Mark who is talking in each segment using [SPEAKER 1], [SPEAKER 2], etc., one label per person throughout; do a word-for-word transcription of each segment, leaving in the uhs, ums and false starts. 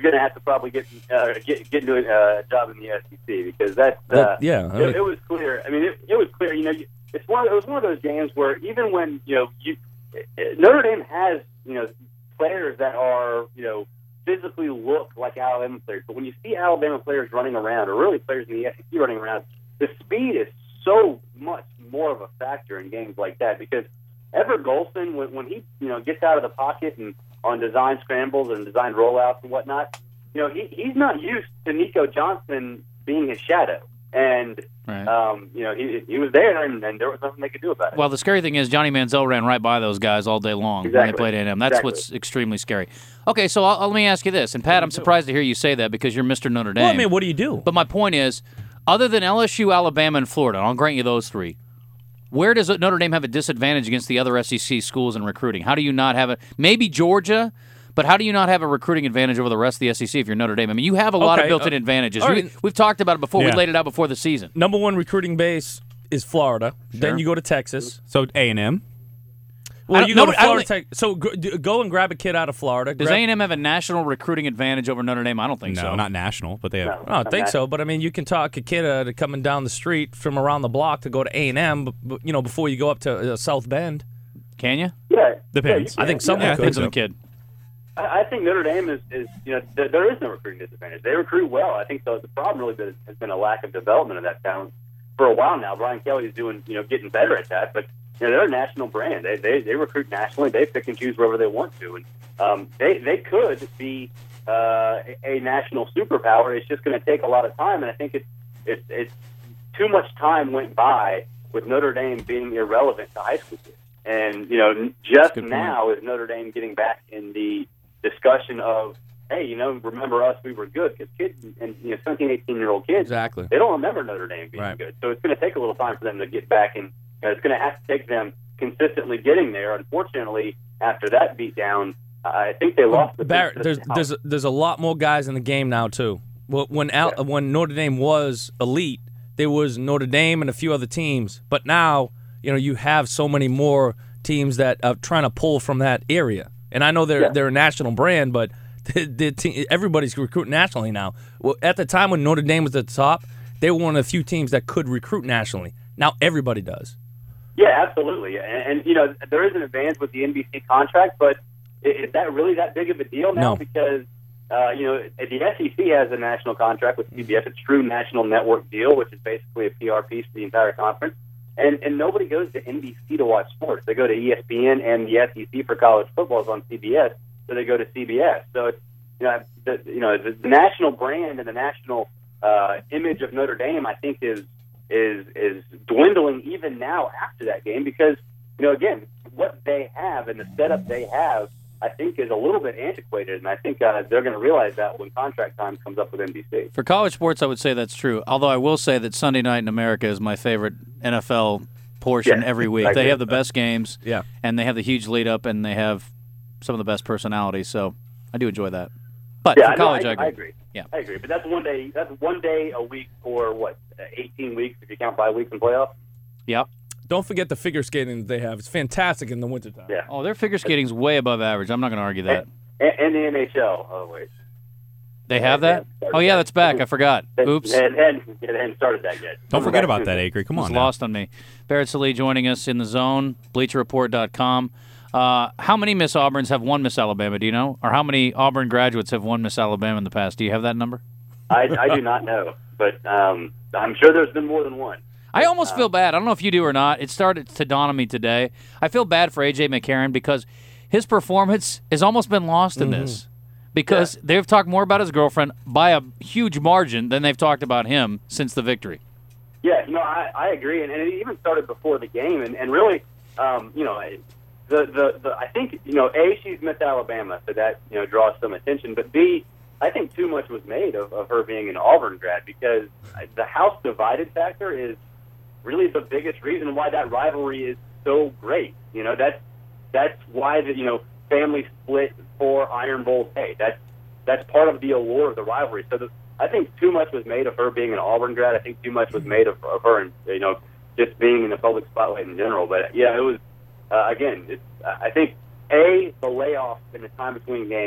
[SPEAKER 1] going to have to probably get uh, get get into a uh, job in the S E C because that's uh,
[SPEAKER 2] that, yeah, I mean,
[SPEAKER 1] it, it was clear. I mean, it, it was clear. You know, it's one. Of, it was one of those games where even when you know you Notre Dame has you know players that are you know physically look like Alabama players, but when you see Alabama players running around, or really players in the S E C running around, the speed is so much more of a factor in games like that because Everett Golson, when, when he you know gets out of the pocket and on design scrambles and design rollouts and whatnot, you know, he, he's not used to Nico Johnson being his shadow. And,
[SPEAKER 3] right.
[SPEAKER 1] um, you know, he, he was there, and, and there was nothing they could do about it.
[SPEAKER 3] Well, the scary thing is Johnny Manziel ran right by those guys all day long
[SPEAKER 1] exactly.
[SPEAKER 3] when they played A and M. That's
[SPEAKER 1] exactly.
[SPEAKER 3] what's extremely scary. Okay, so I'll, let me ask you this. And, Pat, I'm surprised to hear you say that because you're Mister Notre Dame.
[SPEAKER 2] Well, I mean, what do you do?
[SPEAKER 3] But my point is, other than L S U, Alabama, and Florida, and I'll grant you those three, where does Notre Dame have a disadvantage against the other S E C schools in recruiting? How do you not have it? Maybe Georgia, but how do you not have a recruiting advantage over the rest of the S E C if you're Notre Dame? I mean, you have a lot
[SPEAKER 2] okay,
[SPEAKER 3] of built-in
[SPEAKER 2] uh,
[SPEAKER 3] advantages.
[SPEAKER 2] right.
[SPEAKER 3] We, we've talked about it before.
[SPEAKER 4] Yeah.
[SPEAKER 3] We laid it out before the season.
[SPEAKER 2] Number one recruiting base is Florida.
[SPEAKER 3] Sure.
[SPEAKER 2] Then you go to Texas.
[SPEAKER 4] So A and M.
[SPEAKER 2] Well, you go
[SPEAKER 3] nobody,
[SPEAKER 2] to Florida. Tech, so go, go and grab a kid out of Florida.
[SPEAKER 3] Does
[SPEAKER 2] grab,
[SPEAKER 3] A and M have a national recruiting advantage over Notre Dame? I don't think
[SPEAKER 4] No,
[SPEAKER 3] so.
[SPEAKER 4] not national, but they have.
[SPEAKER 1] No.
[SPEAKER 2] I don't think so, but I mean, you can talk a kid uh, to coming down the street from around the block to go to A and M, b- b- you know, before you go up to uh, South Bend.
[SPEAKER 3] Can you?
[SPEAKER 1] Yeah.
[SPEAKER 4] Depends.
[SPEAKER 1] Yeah,
[SPEAKER 2] I think someone
[SPEAKER 4] Yeah, I
[SPEAKER 2] could.
[SPEAKER 4] think
[SPEAKER 3] Depends on the kid.
[SPEAKER 1] I, I think Notre Dame is, is you know, th- there is no recruiting disadvantage. They recruit well. I think the, the problem really been, has been a lack of development of that talent for a while now. Brian Kelly is doing, you know, getting better at that, but you know, they're a national brand. They, they they recruit nationally. They pick and choose wherever they want to, and um, they they could be uh, a, a national superpower. It's just going to take a lot of time, and I think it's it's it's too much time went by with Notre Dame being irrelevant to high school kids. And you know, just now is Notre Dame getting back in the discussion of, hey, you know, remember us? We were good, because kids and you know, seventeen, eighteen year old kids,
[SPEAKER 2] Exactly.
[SPEAKER 1] they don't remember Notre Dame being
[SPEAKER 2] Right.
[SPEAKER 1] good. So it's going to take a little time for them to get back in. Uh, it's going to have to take them consistently getting there. Unfortunately, after that beatdown, uh, I think they lost the
[SPEAKER 2] Barrett, there's
[SPEAKER 1] consistent
[SPEAKER 2] there's there's a lot more guys in the game now too. Well, when Al,
[SPEAKER 1] Yeah.
[SPEAKER 2] when Notre Dame was elite, there was Notre Dame and a few other teams. But now, you know, you have so many more teams that are trying to pull from that area. And I know they're
[SPEAKER 1] Yeah.
[SPEAKER 2] they're a national brand, but the, the te- everybody's recruiting nationally now. Well, at the time when Notre Dame was at the top, they were one of the few teams that could recruit nationally. Now everybody does.
[SPEAKER 1] Yeah, absolutely. And, and, you know, there is an advantage with the N B C contract, but is, is that really that big of a deal now?
[SPEAKER 2] No.
[SPEAKER 1] Because, uh, you know, the S E C has a national contract with C B S, a true national network deal, which is basically a P R piece for the entire conference. And, and nobody goes to N B C to watch sports. They go to E S P N, and the S E C for college football is on C B S, so they go to C B S. So, it's, you know, the, you know, the, the national brand and the national uh, image of Notre Dame, I think, is is is dwindling even now after that game because, you know, again, what they have and the setup they have, I think, is a little bit antiquated, and I think uh, they're going to realize that when contract time comes up with N B C.
[SPEAKER 3] For college sports, I would say that's true, although I will say that Sunday Night in America is my favorite N F L portion
[SPEAKER 1] Yeah,
[SPEAKER 3] every week.
[SPEAKER 1] I
[SPEAKER 3] They
[SPEAKER 1] agree.
[SPEAKER 3] have the best games,
[SPEAKER 2] Yeah.
[SPEAKER 3] and they have the huge lead-up, and they have some of the best personalities, so I do enjoy that. But
[SPEAKER 1] Yeah,
[SPEAKER 3] for
[SPEAKER 1] no,
[SPEAKER 3] college,
[SPEAKER 1] I,
[SPEAKER 3] I agree.
[SPEAKER 1] I agree.
[SPEAKER 3] Yeah.
[SPEAKER 1] I agree. But that's one day. That's one day a week for what, eighteen weeks if you count bye weeks in playoffs.
[SPEAKER 3] Yep.
[SPEAKER 2] Don't forget the figure skating that they have. It's fantastic in the wintertime.
[SPEAKER 1] Yeah.
[SPEAKER 3] Oh, their figure skating's way above average. I'm not going to argue that.
[SPEAKER 1] And, and the N H L. Oh wait.
[SPEAKER 3] They have that? Oh, yeah, that's back. I forgot. Oops.
[SPEAKER 1] And and they hadn't started that yet.
[SPEAKER 4] Don't forget about that, Acre. Come
[SPEAKER 3] It was
[SPEAKER 4] on now.
[SPEAKER 3] lost on me. Barrett Sallee joining us in the zone, bleacher report dot com. Uh, how many Miss Auburns have won Miss Alabama, do you know? Or how many Auburn graduates have won Miss Alabama in the past? Do you have that number?
[SPEAKER 1] I, I do not know, but um, I'm sure there's been more than one.
[SPEAKER 3] I almost feel bad. I don't know if you do or not. It started to dawn on me today. I feel bad for A J McCarron because his performance has almost been lost in this. Because
[SPEAKER 1] Yeah.
[SPEAKER 3] they've talked more about his girlfriend by a huge margin than they've talked about him since the victory.
[SPEAKER 1] Yeah, you know, I, I agree, and, and it even started before the game, and, and really, um, you know, the, the the I think, you know, A, she's Miss Alabama, so that, you know, draws some attention, but B, I think too much was made of, of her being an Auburn grad because the house divided factor is really the biggest reason why that rivalry is so great. You know, that's that's why the, you know, family split for Iron Bowl Day. That's that's part of the allure of the rivalry. So the, I think too much was made of her being an Auburn grad. I think too much was made of, of her, and you know, just being in the public spotlight in general. But yeah, it was uh, again. It's, I think a the layoff in the time between games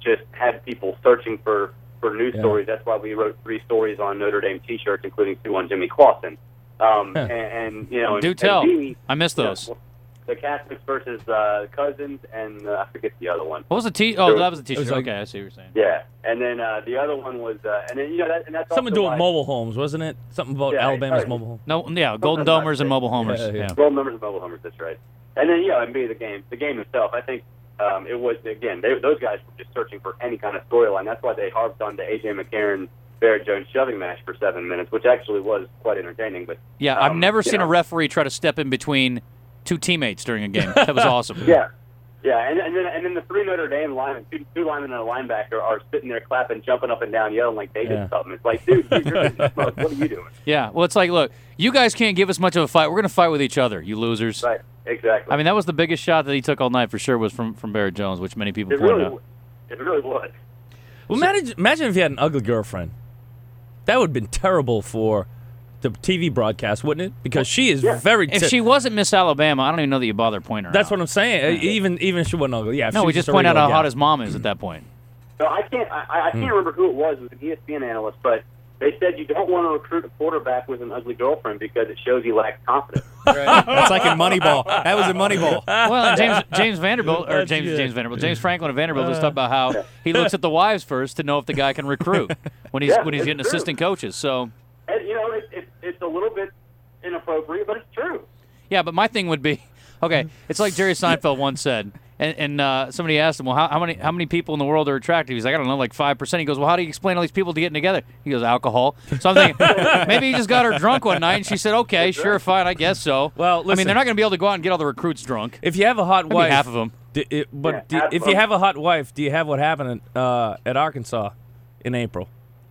[SPEAKER 1] just had people searching for, for news
[SPEAKER 2] Yeah.
[SPEAKER 1] stories. That's why we wrote three stories on Notre Dame T-shirts, including two on Jimmy Clausen. Um,
[SPEAKER 2] Huh.
[SPEAKER 1] and, and, you know,
[SPEAKER 3] Do
[SPEAKER 1] and,
[SPEAKER 3] tell.
[SPEAKER 1] And B,
[SPEAKER 3] I missed
[SPEAKER 1] you know,
[SPEAKER 3] those.
[SPEAKER 1] the Catholics versus uh, Cousins, and uh, I forget the other one.
[SPEAKER 3] What was the T? Oh,
[SPEAKER 1] There
[SPEAKER 3] that
[SPEAKER 1] was-
[SPEAKER 3] was the
[SPEAKER 2] it was
[SPEAKER 3] T-shirt.
[SPEAKER 2] like-
[SPEAKER 3] Okay, I see what you're saying.
[SPEAKER 1] Yeah, and then uh, the other one was, uh, and then you know, that, and that's
[SPEAKER 2] Something to
[SPEAKER 1] also
[SPEAKER 2] do
[SPEAKER 1] why
[SPEAKER 2] with mobile homes, wasn't it? Something about
[SPEAKER 1] Yeah,
[SPEAKER 2] Alabama's
[SPEAKER 1] uh,
[SPEAKER 2] mobile home.
[SPEAKER 3] No, yeah, Golden
[SPEAKER 1] Sometimes
[SPEAKER 3] Domers and
[SPEAKER 1] I-
[SPEAKER 3] Mobile Homers.
[SPEAKER 2] Yeah,
[SPEAKER 3] Yeah,
[SPEAKER 2] yeah.
[SPEAKER 1] Gold numbers and mobile homers. That's right. And then yeah, and B the game, the game itself. I think um, it was again they, those guys were just searching for any kind of storyline. That's why they harped on the A J McCarron Barrett Jones shoving match for seven minutes, which actually was quite entertaining. But
[SPEAKER 3] Yeah, I've
[SPEAKER 1] um,
[SPEAKER 3] never
[SPEAKER 1] you
[SPEAKER 3] seen
[SPEAKER 1] know,
[SPEAKER 3] a referee try to step in between two teammates during a game. That was awesome.
[SPEAKER 1] Yeah, yeah, and, and then and then the three Notre Dame linemen, two, two linemen and a linebacker, are sitting there clapping, jumping up and down, yelling like they did
[SPEAKER 2] Yeah.
[SPEAKER 1] something. It's like, dude, dude you're getting smoked. What are you doing?
[SPEAKER 3] Yeah, well, it's like, look, you guys can't give us much of a fight. We're going to fight with each other, you losers.
[SPEAKER 1] Right, exactly.
[SPEAKER 3] I mean, that was the biggest shot that he took all night for sure was from, from Barrett Jones, which many people
[SPEAKER 1] it
[SPEAKER 3] pointed
[SPEAKER 1] really,
[SPEAKER 3] out.
[SPEAKER 1] it really was.
[SPEAKER 2] Well, imagine, imagine if you had an ugly girlfriend. That would have been terrible for the T V broadcast, wouldn't it? Because she is
[SPEAKER 1] Yeah.
[SPEAKER 2] very.
[SPEAKER 3] If
[SPEAKER 2] ti-
[SPEAKER 3] she wasn't Miss Alabama, I don't even know that you bother pointing her
[SPEAKER 2] That's
[SPEAKER 3] out.
[SPEAKER 2] what I'm saying. Uh, Even even if she wasn't ugly, yeah. if
[SPEAKER 3] No,
[SPEAKER 2] she
[SPEAKER 3] we
[SPEAKER 2] was
[SPEAKER 3] just
[SPEAKER 2] a
[SPEAKER 3] point out how
[SPEAKER 2] regular
[SPEAKER 3] hot
[SPEAKER 2] gal.
[SPEAKER 3] his mom is at that point.
[SPEAKER 1] So I can't, I, I can't
[SPEAKER 2] Hmm.
[SPEAKER 1] remember who it was. It was an E S P N analyst, but they said you don't want to recruit a quarterback with an ugly girlfriend because it shows he lacks confidence.
[SPEAKER 4] That's like in Moneyball. That was in Moneyball.
[SPEAKER 3] Well, and James James Vanderbilt, or
[SPEAKER 2] That's
[SPEAKER 3] James
[SPEAKER 2] good.
[SPEAKER 3] James Vanderbilt, James Franklin of Vanderbilt just talked about how he looks at the wives first to know if the guy can recruit when he's
[SPEAKER 1] Yeah,
[SPEAKER 3] when he's
[SPEAKER 1] it's
[SPEAKER 3] getting
[SPEAKER 1] true.
[SPEAKER 3] assistant coaches. So
[SPEAKER 1] And you know, it, it, it's a little bit inappropriate, but it's true.
[SPEAKER 3] yeah, but my thing would be, okay, it's like Jerry Seinfeld once said, and, and uh, somebody asked him, well, how, how many how many people in the world are attractive? He's like, I don't know, like five percent. He goes, well, how do you explain all these people to getting together? He goes, alcohol. So I'm thinking, maybe he just got her drunk one night, and she said, okay, sure, fine, I guess so.
[SPEAKER 2] Well,
[SPEAKER 3] I mean,
[SPEAKER 2] listen.
[SPEAKER 3] they're not going to be able to go out and get all the recruits drunk.
[SPEAKER 2] If you have a hot
[SPEAKER 3] Maybe
[SPEAKER 2] wife,
[SPEAKER 3] half of them.
[SPEAKER 2] d- it- but
[SPEAKER 1] Yeah,
[SPEAKER 2] do-
[SPEAKER 1] half
[SPEAKER 2] if
[SPEAKER 1] of
[SPEAKER 2] you
[SPEAKER 1] them.
[SPEAKER 2] have a hot wife, do you have what happened uh, at Arkansas in April,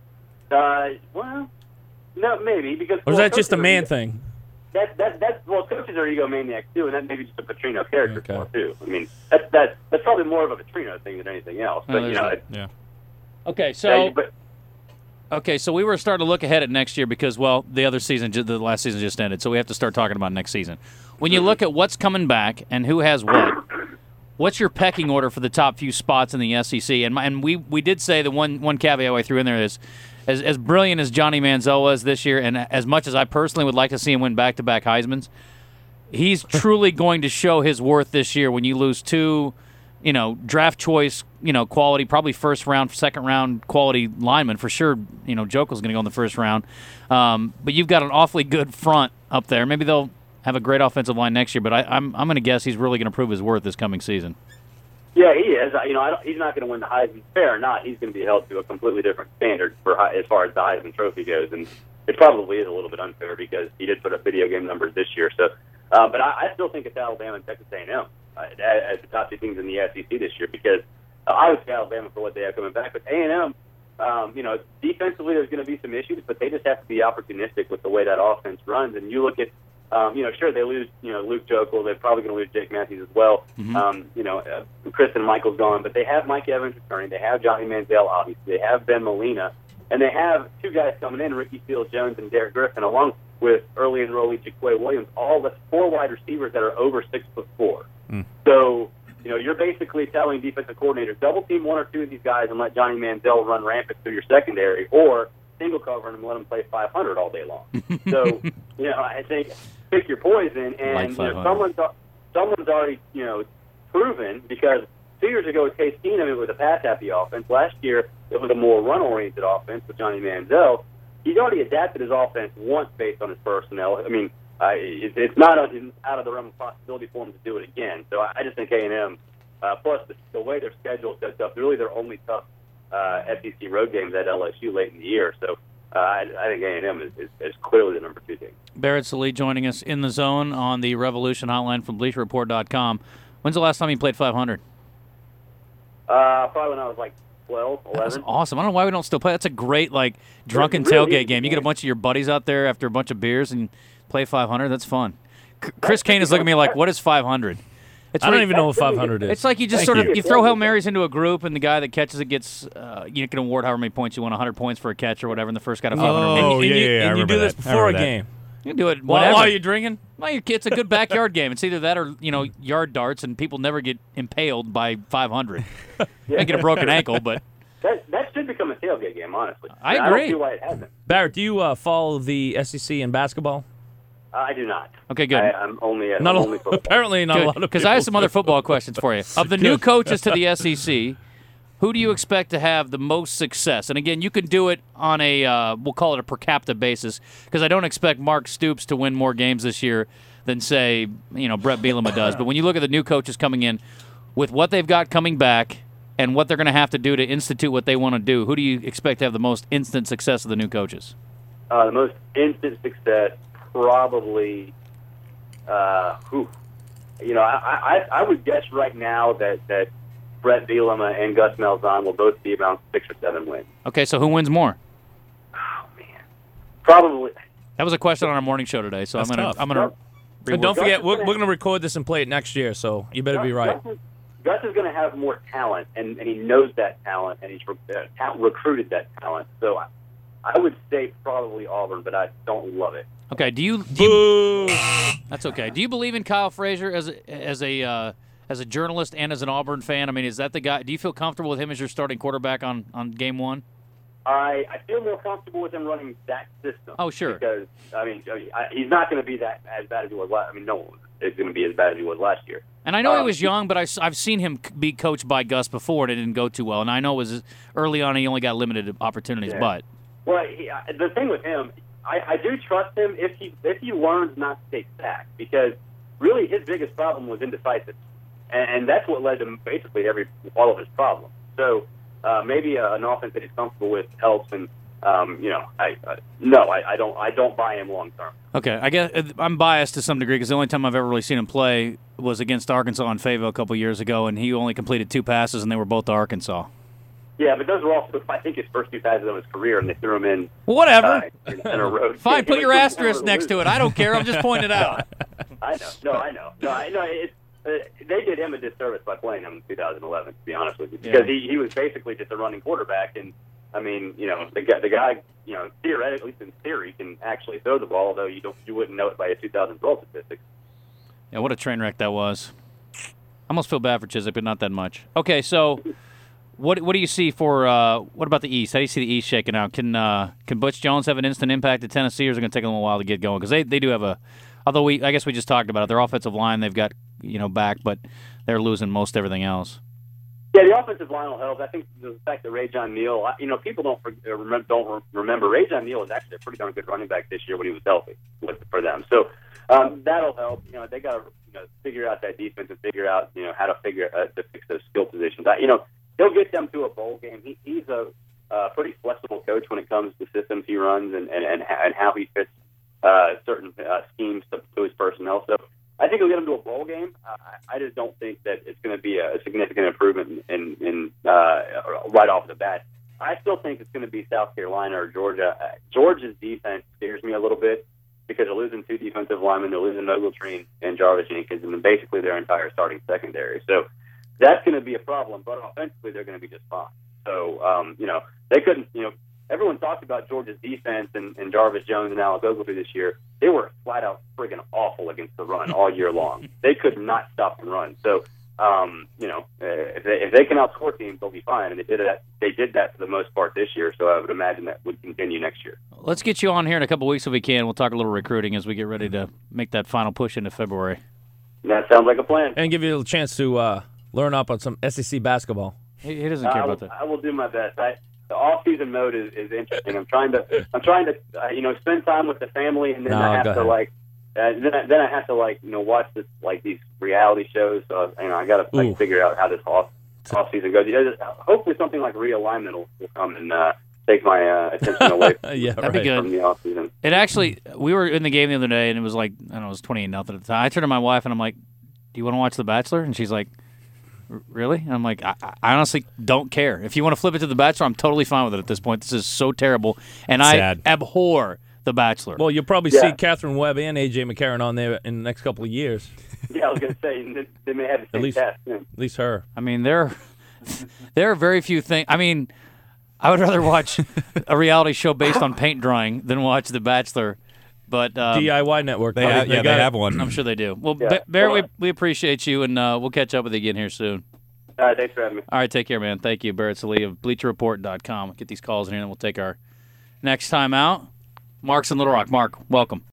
[SPEAKER 1] Uh, well, no, maybe because
[SPEAKER 2] or is
[SPEAKER 1] well,
[SPEAKER 2] that just a
[SPEAKER 1] coaches are
[SPEAKER 2] man
[SPEAKER 1] ego-
[SPEAKER 2] thing?
[SPEAKER 1] That that that's well, coaches are egomaniacs too, and that may be just a Petrino character
[SPEAKER 2] Okay.
[SPEAKER 1] flaw too. I mean, that's that that's probably more of a Petrino thing than anything else.
[SPEAKER 3] Oh,
[SPEAKER 1] But you
[SPEAKER 3] there's
[SPEAKER 1] know,
[SPEAKER 3] that.
[SPEAKER 1] it,
[SPEAKER 4] Yeah.
[SPEAKER 3] Okay, so.
[SPEAKER 1] yeah, but
[SPEAKER 3] Okay, so we were starting to look ahead at next year because, well, the other season, ju- the last season just ended, so we have to start talking about next season. When you look at what's coming back and who has what, what's your pecking order for the top few spots in the S E C? And my, and we we did say the one one caveat I threw in there is, as as brilliant as Johnny Manziel was this year, and as much as I personally would like to see him win back to back Heismans, he's truly going to show his worth this year when you lose two. You know, draft choice, you know, quality, probably first round, second round quality lineman for sure. You know, Jokel's going to go in the first round. Um, but you've got an awfully good front up there. Maybe they'll have a great offensive line next year, but I, I'm I'm going to guess he's really going to prove his worth this coming season.
[SPEAKER 1] yeah, he is. I- You know, I don't, he's not going to win the Heisman. Fair or not, he's going to be held to a completely different standard for Hei- as far as the Heisman Trophy goes, and it probably is a little bit unfair because he did put up video game numbers this year. So, uh, but I, I still think it's Alabama and Texas A and M uh, as the top two teams in the S E C this year because uh, I would say Alabama for what they have coming back, but A and M. Um, you know, defensively there's going to be some issues, but they just have to be opportunistic with the way that offense runs. And you look at, um, you know, sure they lose, you know, Luke Jokel. They're probably going to lose Jake Matthews as well.
[SPEAKER 3] Mhm.
[SPEAKER 1] Um, you know, uh, Kristen Michael's gone, but they have Mike Evans returning. They have Johnny Manziel, obviously. They have Ben Molina, and they have two guys coming in, Ricky Seals-Jones and Derek Griffin, along with early enrollee Jaquay Williams. All the four wide receivers that are over six foot four.
[SPEAKER 4] Mm.
[SPEAKER 1] So. You know, you're basically telling defensive coordinators, double team one or two of these guys and let Johnny Manziel run rampant through your secondary, or single cover them and let them play five hundred all day long. So, you know, I think pick your poison, and
[SPEAKER 3] Like
[SPEAKER 1] you know,
[SPEAKER 3] five hundred.
[SPEAKER 1] someone's someone's already you know proven because two years ago with Case Keenum it was a pass happy offense. Last year it was a more run oriented offense with Johnny Manziel. He's already adapted his offense once based on his personnel. I mean. Uh, it, it's not a, out of the realm of possibility for him to do it again. So I, I just think A and M, uh, plus the, the way their schedule sets up, really their only tough uh, S E C road games at L S U late in the year. So uh, I, I think A and M is, is, is clearly the number two team.
[SPEAKER 3] Barrett Sallee joining us in the zone on the Revolution Hotline from Bleacher Report dot com. When's the last time you played five hundred?
[SPEAKER 1] Uh, probably when I was like twelve,
[SPEAKER 3] That's
[SPEAKER 1] eleven.
[SPEAKER 3] awesome. I don't know why we don't still play. That's a great like drunken
[SPEAKER 1] It really
[SPEAKER 3] tailgate
[SPEAKER 1] is,
[SPEAKER 3] game. You get a
[SPEAKER 1] man.
[SPEAKER 3] bunch of your buddies out there after a bunch of beers and play five hundred. That's fun. C- Chris Kane is looking at me like, "What is five hundred?" It's
[SPEAKER 2] I don't
[SPEAKER 3] like-
[SPEAKER 2] even know what five hundred is.
[SPEAKER 3] It's like you just
[SPEAKER 4] Thank
[SPEAKER 3] sort
[SPEAKER 4] you.
[SPEAKER 3] of you throw Hail Marys into a group, and the guy that catches it gets uh, you can award however many points you want, one hundred points for a catch or whatever, and the first guy to five hundred.
[SPEAKER 4] Oh,
[SPEAKER 2] and, and
[SPEAKER 4] yeah,
[SPEAKER 2] you,
[SPEAKER 4] yeah, yeah, I
[SPEAKER 2] and you do
[SPEAKER 4] remember
[SPEAKER 2] this
[SPEAKER 4] that. I
[SPEAKER 2] before a
[SPEAKER 4] remember that.
[SPEAKER 2] game.
[SPEAKER 3] You can do it
[SPEAKER 2] While,
[SPEAKER 3] whenever.
[SPEAKER 2] while you're drinking?
[SPEAKER 3] Well, your kid's a good backyard game. It's either that or, you know, yard darts, and people never get impaled by five hundred.
[SPEAKER 1] Yeah.
[SPEAKER 3] They get a broken ankle, but
[SPEAKER 1] That that should become a tailgate game, honestly.
[SPEAKER 3] I
[SPEAKER 1] And
[SPEAKER 3] agree.
[SPEAKER 1] I don't see why it hasn't.
[SPEAKER 2] Barrett, do you uh, follow the S E C in basketball?
[SPEAKER 1] Uh, I do not.
[SPEAKER 3] okay, good.
[SPEAKER 1] I, I'm only I'm
[SPEAKER 2] Not a,
[SPEAKER 1] only football.
[SPEAKER 2] apparently not a lot of
[SPEAKER 3] Because
[SPEAKER 2] people.
[SPEAKER 3] I have some other football questions for you. Of the new coaches to the S E C, who do you expect to have the most success? And again, you can do it on a, uh, we'll call it a per capita basis, because I don't expect Mark Stoops to win more games this year than, say, you know, Brett Bielema does. But when you look at the new coaches coming in, with what they've got coming back and what they're going to have to do to institute what they want to do, who do you expect to have the most instant success of the new coaches?
[SPEAKER 1] Uh, the most instant success, probably. Uh, whew, you know, I, I I would guess right now that that Brett Bielema and Gus Malzahn will both be around six or seven wins.
[SPEAKER 3] Okay, so who wins more?
[SPEAKER 1] Oh man, probably.
[SPEAKER 3] That was a question on our morning show today, so
[SPEAKER 4] That's
[SPEAKER 3] I'm gonna
[SPEAKER 4] tough.
[SPEAKER 3] I'm gonna.
[SPEAKER 2] And don't
[SPEAKER 1] Gus
[SPEAKER 2] forget,
[SPEAKER 1] is
[SPEAKER 2] we're,
[SPEAKER 1] gonna-
[SPEAKER 2] we're going to record this and play it next year, so you better be right.
[SPEAKER 1] Gus is, Gus is going to have more talent, and, and he knows that talent, and he's re- uh, ta- recruited that talent. So I, I would say probably Auburn, but I don't love it.
[SPEAKER 3] Okay, do you? Do you
[SPEAKER 2] Boo!
[SPEAKER 3] That's okay. Do you believe in Kyle Frazier as a, as a uh, as a journalist and as an Auburn fan? I mean, is that the guy? Do you feel comfortable with him as your starting quarterback on, on game one?
[SPEAKER 1] I, I feel more comfortable with him running that system.
[SPEAKER 3] Oh, sure.
[SPEAKER 1] Because, I mean, I mean I, he's not going to be that as bad as he was last I mean, no one is going to be as bad as he was last year.
[SPEAKER 3] And I know he
[SPEAKER 1] Um,
[SPEAKER 3] was young, but I, have seen him c- be coached by Gus before, and it didn't go too well. And I know it was early on; he only got limited opportunities.
[SPEAKER 1] Yeah.
[SPEAKER 3] But
[SPEAKER 1] Well, he, uh, the thing with him, I, I do trust him if he if he learns not to take sacks, because really his biggest problem was indecisive, and, and that's what led to basically every all of his problems. So uh, maybe uh, an offense that he's comfortable with helps, and um, you know, I uh, no, I, I don't I don't buy him long term.
[SPEAKER 3] okay, I guess I'm biased to some degree because the only time I've ever really seen him play was against Arkansas in Fayetteville a couple years ago, and he only completed two passes, and they were both to Arkansas.
[SPEAKER 1] Yeah, but those were also, I think, his first two passes of his career, and they threw him in
[SPEAKER 3] Well, whatever.
[SPEAKER 1] uh, in, in a road.
[SPEAKER 3] Fine, put your asterisk next to it. I don't care. I'm just pointing it out.
[SPEAKER 1] I know. No, I know. No, I know. It's, uh, they did him a disservice by playing him in two thousand eleven, to be honest with you, because
[SPEAKER 3] Yeah.
[SPEAKER 1] he, he was basically just a running quarterback. And, I mean, you know, the guy, the guy, you know, theoretically, at least in theory, can actually throw the ball, although you don't, you wouldn't know it by his two thousand twelve statistics.
[SPEAKER 3] Yeah, what a train wreck that was. I almost feel bad for Chiswick, but not that much. Okay, so what what do you see for uh, what about the East? How do you see the East shaking out? Can uh, can Butch Jones have an instant impact at Tennessee, or is it going to take a little while to get going? Because they, they do have a, although we I guess we just talked about it, their offensive line they've got you know back, but they're losing most everything else.
[SPEAKER 1] Yeah, the offensive line will help. I think the fact that Ray John Neal, you know, people don't for- uh, remember, don't remember Ray John Neal was actually a pretty darn good running back this year when he was healthy with, for them. So um, that'll help. You know, they got to you know figure out that defense and figure out you know how to figure uh, to fix those skill positions. I, you know, he'll get them to a bowl game. He, he's a uh, pretty flexible coach when it comes to systems he runs and and and, and how he fits uh, certain uh, schemes to, to his personnel. So I think he'll get them to a bowl game. Uh, I just don't think that it's going to be a significant improvement in, in, in uh, right off the bat. I still think it's going to be South Carolina or Georgia. Uh, Georgia's defense scares me a little bit because they're losing two defensive linemen. They're losing Ogletree and Jarvis Jenkins, and then basically their entire starting secondary. So that's going to be a problem. But offensively, they're going to be just fine. So um, you know they couldn't. You know everyone talked about Georgia's defense and, and Jarvis Jones and Alex Ogletree this year. They were flat out friggin' awful against the run all year long. They could not stop the run. So, um, you know, uh, if, they, if they can outscore teams, they'll be fine. And they did it. They did that for the most part this year. So I would imagine that would continue next year.
[SPEAKER 3] Let's get you on here in a couple weeks if we can. We'll talk a little recruiting as we get ready to make that final push into February.
[SPEAKER 1] That sounds like a plan.
[SPEAKER 2] And give you a chance to uh, learn up on some S E C basketball.
[SPEAKER 3] He, he doesn't
[SPEAKER 1] Uh,
[SPEAKER 3] care
[SPEAKER 1] I, will,
[SPEAKER 3] about that.
[SPEAKER 1] I will do my best. I, the off-season mode is, is interesting. I'm trying to, I'm trying to, uh, you know, spend time with the family, and then
[SPEAKER 2] No,
[SPEAKER 1] I have
[SPEAKER 2] go
[SPEAKER 1] to
[SPEAKER 2] ahead.
[SPEAKER 1] like, uh, then I, then I have to like, you know, watch this like these reality shows. So you know, I got to
[SPEAKER 2] Ooh.
[SPEAKER 1] like, figure out how this off off season goes. You know, hopefully, something like realignment will, will come and uh, take my uh, attention away from,
[SPEAKER 2] yeah,
[SPEAKER 3] That'd be
[SPEAKER 2] right.
[SPEAKER 3] good.
[SPEAKER 1] from the off season.
[SPEAKER 3] It actually, we were in the game the other day, and it was like, I don't know, it was twenty-eight nothing at the time. I turned to my wife, and I'm like, do you want to watch The Bachelor? And she's like, "R- really? And I'm like, I, I honestly don't care. If you want to flip it to The Bachelor, I'm totally fine with it at this point. This is so terrible, and
[SPEAKER 4] Sad.
[SPEAKER 3] I abhor The Bachelor.
[SPEAKER 2] Well, you'll probably
[SPEAKER 1] Yeah.
[SPEAKER 2] see Catherine Webb and A J McCarron on there in the next couple of years.
[SPEAKER 1] Yeah, I was going to say they, they may have the same
[SPEAKER 2] least-
[SPEAKER 1] cast. Yeah.
[SPEAKER 2] At least her.
[SPEAKER 3] I mean, there, there are very few things. I mean, I would rather watch a reality show based on paint drying than watch The Bachelor But um,
[SPEAKER 2] D I Y network.
[SPEAKER 4] They have,
[SPEAKER 2] They
[SPEAKER 4] yeah,
[SPEAKER 2] got
[SPEAKER 4] they
[SPEAKER 2] it.
[SPEAKER 4] have one.
[SPEAKER 3] I'm sure they do. Well,
[SPEAKER 1] Yeah.
[SPEAKER 3] Ba- Barrett, we, we appreciate you, and uh, we'll catch up with you again here soon.
[SPEAKER 1] All right, thanks for having me.
[SPEAKER 3] All right, take care, man. Thank you, Barrett Salee of Bleacher Report dot com. Get these calls in here, and then we'll take our next time out. Mark's in Little Rock. Mark, welcome.